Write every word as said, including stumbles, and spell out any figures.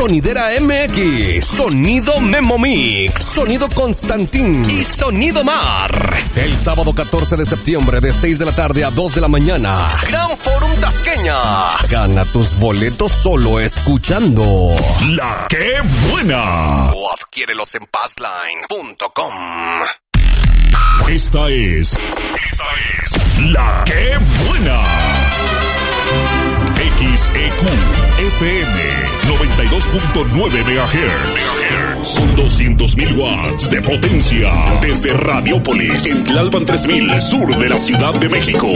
Sonidera M X, Sonido Memo Mix, Sonido Constantín y Sonido Mar. El sábado catorce de septiembre de seis de la tarde a dos de la mañana. Gran Forum Tasqueña. Gana tus boletos solo escuchando La Que Buena. O adquiérelos en passline punto com. Esta es, esta es La Que Buena. X E Q F M noventa y dos punto nueve megahertz. Con doscientos mil watts de potencia. Desde Radiópolis, en Tlalpan tres mil, sur de la Ciudad de México.